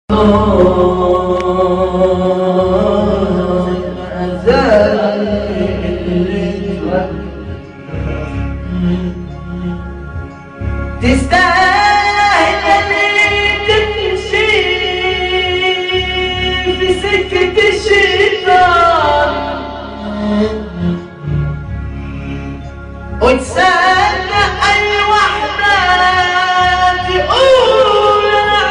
تستاهل اللي تمشي في سكة الشيطان وتسألنا أي وحدة تقول أنا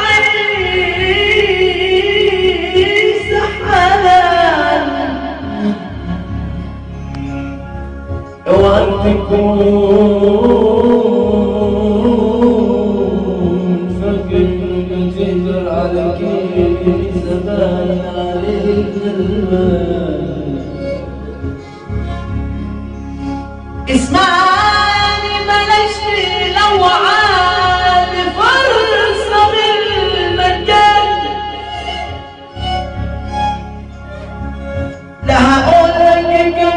عايز حلال اوعى تكون فاكر تقدر على كيف زمان عليك المال. اسمعني بلاش تلوعان فرصة بالمجال، لا هقولك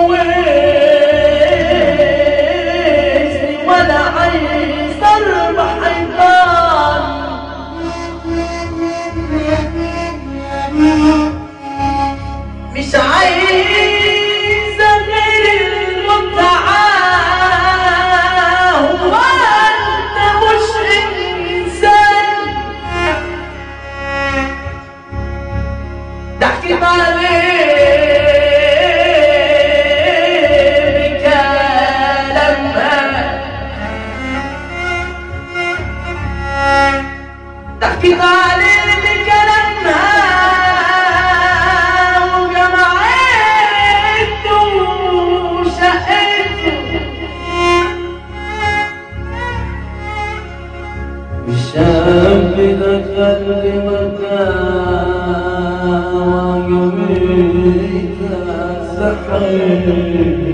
اتجوزني ولا عايز اربح حيطان، مش عايزة غير المتعة. ضحكت عليه بكلامها، ضحكت عليه بكلامها وجمعته وشقته، الشاب دخل بمكان ويوميتها سحر،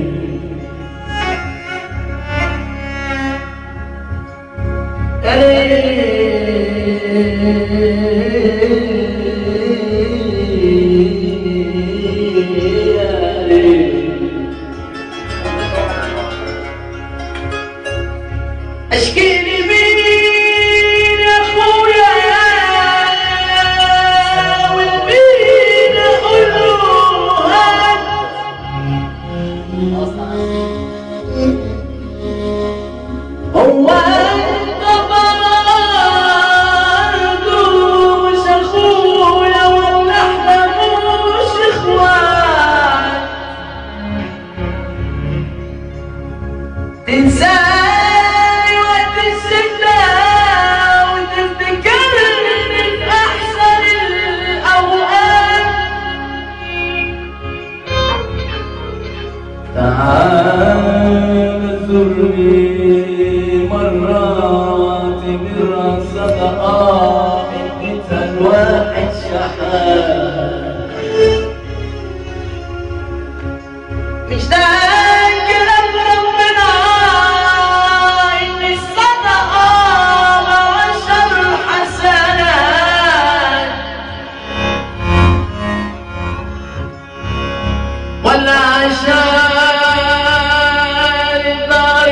اشكيلي مين يا اخويا والمين اقول له هات، هو انت برضه مش اخويا ولا احنا مش اخوان، تنساني وقت الشدة وتفتكرني في احسن الاوقات، تعال زورني مرات براسة انت الواحد شحات، مش ده كلام ربنا ان الصدقة بعشر حسنات، ولا عشان الدار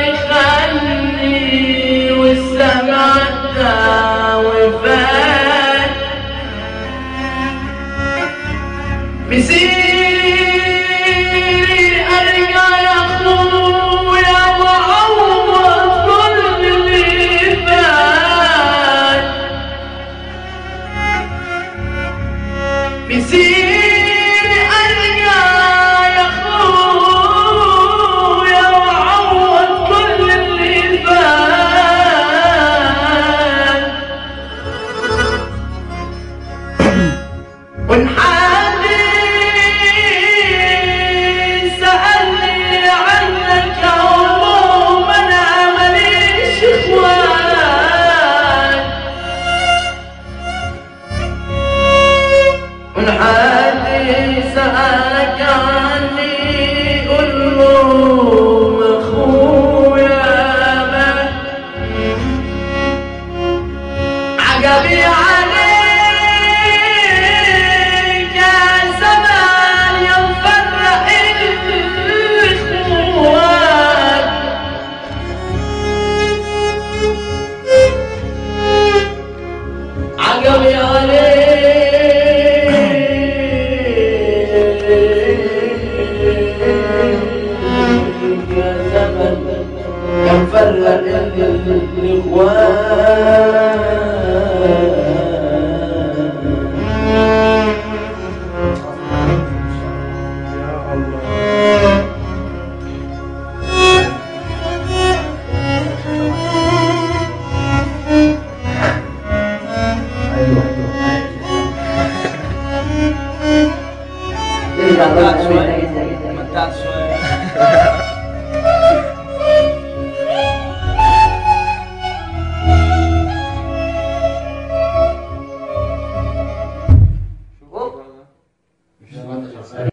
يخلي والسمع عدى وفات، مسيري ارجع يا اخويا واعوض كل اللي فات، مسيري ارجع يا اخويا واعوض كل اللي فات، ونحن سألني عنك يوم أنا ماليش إخوان، ونحن سألك عني قل لهم أخويا مات، عجبي عليك يا زمان يا مفرق الإخوان، عجبي عليك يا رب